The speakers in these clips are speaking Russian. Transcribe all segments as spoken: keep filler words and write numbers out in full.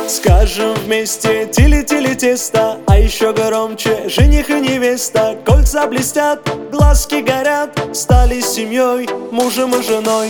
Скажем вместе тили-тили тесто, а еще громче жених и невеста. Кольца блестят, глазки горят, стали семьей, мужем и женой.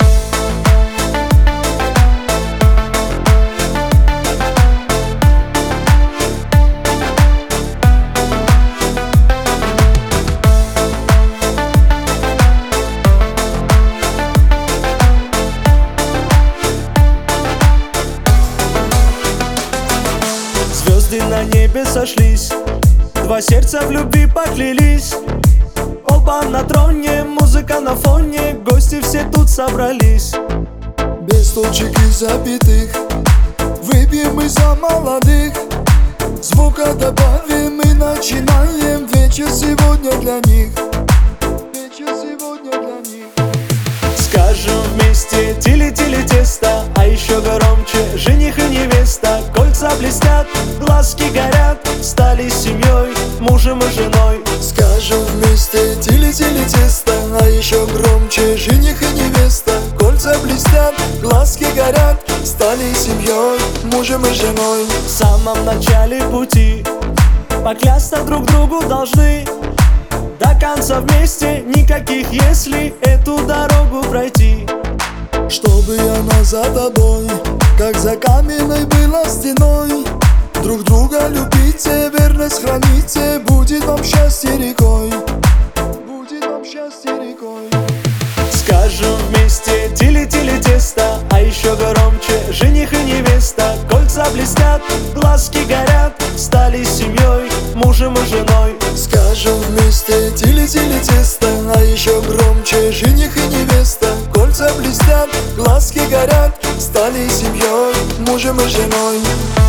Звезды на небе сошлись, два сердца в любви поклялись. Оба на троне, музыка на фоне, гости все тут собрались. Без точек и запятых выпьем мы за молодых. Звука добавим и начинаем вечер сегодня для них. Вечер сегодня для них. Скажем вместе тили-тили тесто, а еще громче жених и невеста. Кольца блестят, глазки горят, стали семьей, мужем и женой. Скажем вместе тили-тили тесто, а еще громче жених и невеста. Кольца блестят, глазки горят, стали семьей, мужем и женой. В самом начале пути поклясться друг другу должны. До конца вместе, никаких если, эту дорогу пройти. Чтобы она за тобой, как за каменной была стеной. Друг друга любите, верность храните, будет вам счастье рекой. Будет вам счастье рекой. Скажем вместе тили-тили тесто, а еще громче жених и невеста. Кольца блестят, глазки горят, стали семьей, мужем и женой. Скажем вместе тили-тили тесто, а еще громче жених и невеста. Кольца блестят, глазки горят, стали семьей, мужем и женой.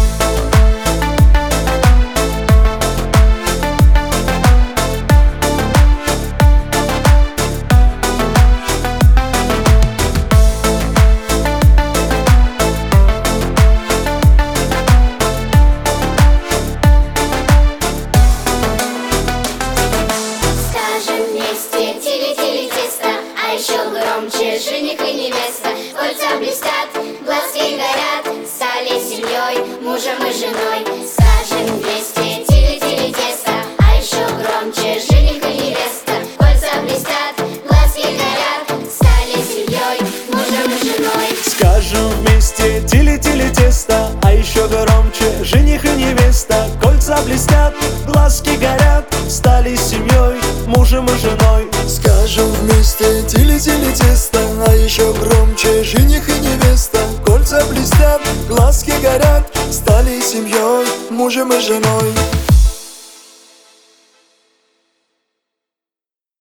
Громче жених и невеста, кольца блестят, глазки горят, стали семьей, мужем и женой. Скажем вместе тили-тили тесто, а еще громче жених и невеста, кольца блестят, глазки горят, стали семьей, мужем и женой. Скажем вместе тили-тили тесто, а еще громче жених и невеста. Кольца блестят, глазки горят, стали семьей, мужем и женой. Скажем вместе тили-тили тесто, а еще громче жених и невеста. Кольца блестят, глазки горят, стали семьей, мужем и женой.